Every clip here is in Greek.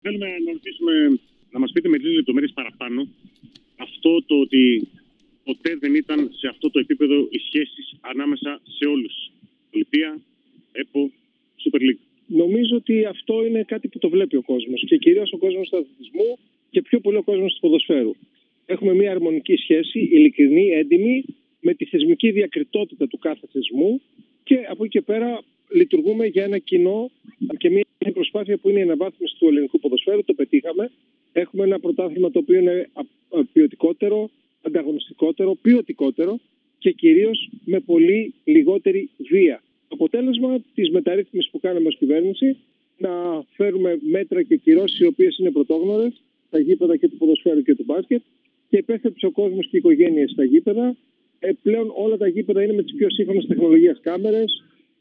Θέλουμε να ρωτήσουμε, να μας πείτε με λίγες λεπτομέρειες παραπάνω αυτό το ότι ποτέ δεν ήταν σε αυτό το επίπεδο οι σχέσεις ανάμεσα σε όλους. Ολυμπία, ΕΠΟ, Super League. Νομίζω ότι αυτό είναι κάτι που το βλέπει ο κόσμος και κυρίως ο κόσμος του αθλητισμού και πιο πολύ ο κόσμος του ποδοσφαίρου. Έχουμε μια αρμονική σχέση, ειλικρινή, έντιμη, με τη θεσμική διακριτότητα του κάθε θεσμού και από εκεί και πέρα λειτουργούμε για ένα κοινό και μια προσπάθεια που είναι η αναβάθμιση του ελληνικού ποδοσφαίρου. Το πετύχαμε. Έχουμε ένα πρωτάθλημα το οποίο είναι ποιοτικότερο, ανταγωνιστικότερο, ποιοτικότερο και κυρίως με πολύ λιγότερη βία. Το αποτέλεσμα της μεταρρύθμισης που κάναμε ως κυβέρνηση να φέρουμε μέτρα και κυρώσεις οι οποίες είναι πρωτόγνωρες στα γήπεδα και του ποδοσφαίρου και του μπάσκετ και επέστρεψε ο κόσμος και οι οικογένειες στα γήπεδα. Πλέον όλα τα γήπεδα είναι με τις πιο σύγχρονες τεχνολογίες κάμερες.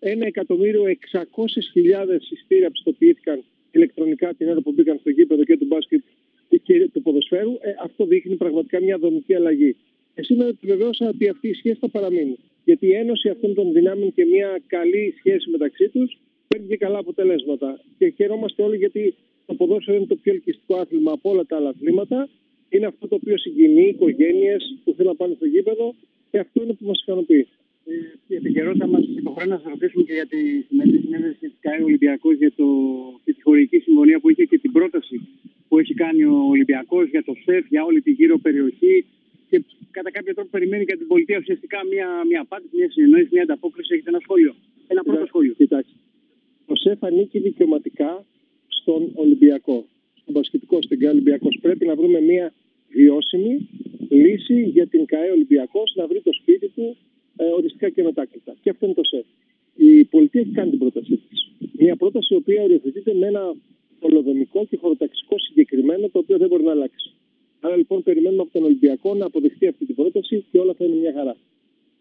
1.600.000 εισιτήρια πιστοποιήθηκαν ηλεκτρονικά την ώρα που μπήκαν στο γήπεδο και του μπάσκετ και του ποδοσφαίρου. Αυτό δείχνει πραγματικά μια δομική αλλαγή. Σήμερα επιβεβαίωσα ότι αυτή η σχέση θα παραμείνει. Γιατί η ένωση αυτών των δυνάμεων και μια καλή σχέση μεταξύ τους παίρνει και καλά αποτελέσματα. Και χαιρόμαστε όλοι γιατί το ποδόσφαιρο είναι το πιο ελκυστικό άθλημα από όλα τα άλλα αθλήματα. Είναι αυτό το οποίο συγκινεί οικογένειες που θέλουν να πάνε στο γήπεδο και αυτό είναι που μας ικανοποιεί. Επί καιρό θα μας υποχρεώνει να σας ρωτήσουμε και για τη σημερινή συνέντευξη της ΚΑΕ Ολυμπιακός για τη χωρική συμφωνία που είχε και την πρόταση που έχει κάνει ο Ολυμπιακός για το ΣΕΦ, για όλη τη γύρω περιοχή και κατά κάποιο τρόπο περιμένει και από την πολιτεία ουσιαστικά μια απάντηση, μια συνεννόηση, μια ανταπόκριση. Έχετε ένα σχόλιο? Ένα πρώτο σχόλιο. Κοιτάξτε. Το ΣΕΦ ανήκει δικαιωματικά στον Ολυμπιακό, στον μπασκετικό, στην ΚΑΕ Ολυμπιακός. Πρέπει να βρούμε μια βιώσιμη λύση για την ΚΑΕ Ολυμπιακός να βρει το σπίτι του οριστικά και μετάκλητα. Και αυτό είναι το ΣΕΦ. Η πολιτεία έχει κάνει την πρότασή της. Μια πρόταση η οποία οριοθετείται με ένα ολοδομικό και χωροταξικό συγκεκριμένο το οποίο δεν μπορεί να αλλάξει. Άρα λοιπόν περιμένουμε από τον Ολυμπιακό να αποδεχτεί αυτή την πρόταση και όλα θα είναι μια χαρά.